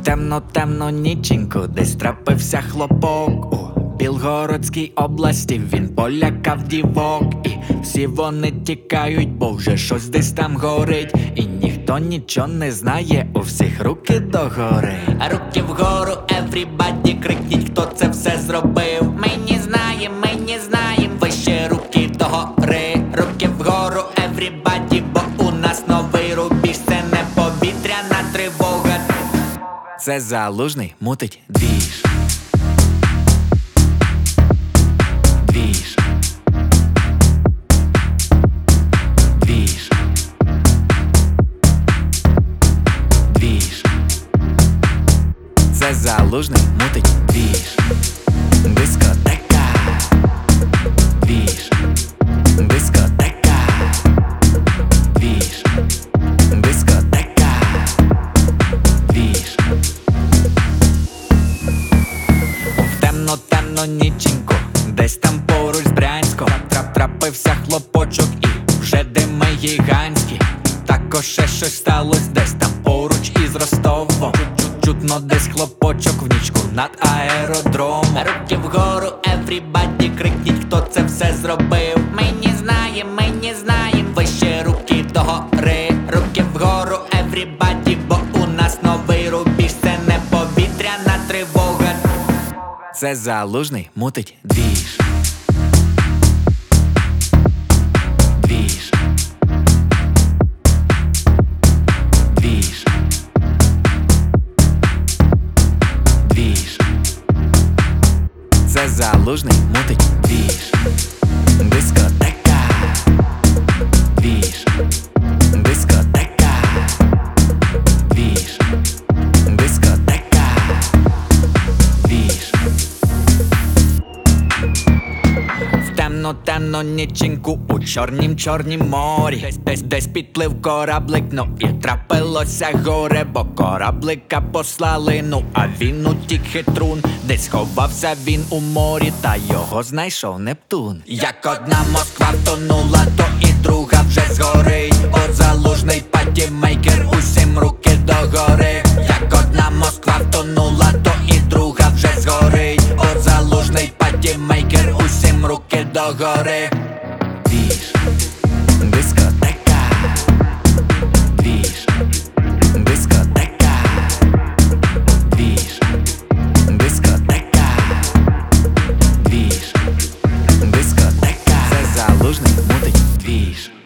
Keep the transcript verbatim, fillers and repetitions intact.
темно-темно ніченьку десь трапився хлопок. У Білгородській області він полякав дівок. І всі вони тікають, бо вже щось десь там горить. І ніхто нічого не знає, у всіх руки догори. Руки вгору, everybody, крикніть, хто це все зробив. Ми не знаємо, ми не знаємо, вище руки догори. Руки вгору, everybody, бо у нас новий рубіж. Це не повітряна тривога, це Залужний мутить двіж. Двіж. Двіж. Двіж. Це Залужний мутить двіж. Дискотека. Двіж. Дискотека. Двіж. Дискотека. Двіж. В темно-темно ніченьку десь там поруч з Брянськом трап трапився хлопочок і вже дими гігантські. Також ще щось сталось десь там поруч із Ростовом. Чутно десь хлопочок в нічку над аеродромом. Руки вгору, everybody, крикніть, хто це все зробив. Ми не знаємо, ми не знаємо, вище руки догори. Руки вгору, everybody, бо у нас новий рубіж. Це не повітряна тривога, це Залужний мутить двіж. Двіж. Двіж. Двіж. Це Залужний мутить двіж. Дискотека. Двіж. Дискотека. Двіж. Дискотека. Двіж. В темно-темно ніченьку у чорнім-чорнім морі Десь, десь, десь підплив кораблик, ну і трапилося горе. Бо кораблика послали, ну а він утік хитрун. Десь ховався він у морі, та його знайшов Нептун. Як одна Москва втонула, то і друга вже згорить. От Залужний патімейкер, усім руки догори. Як одна Москва втонула, то і друга вже згорить. От Залужний патімейкер, усім руки догори. Двіж. Дискотека. Двіж. Дискотека. Двіж. Дискотека. Двіж. Дискотека. Це Залужний мутить двіж.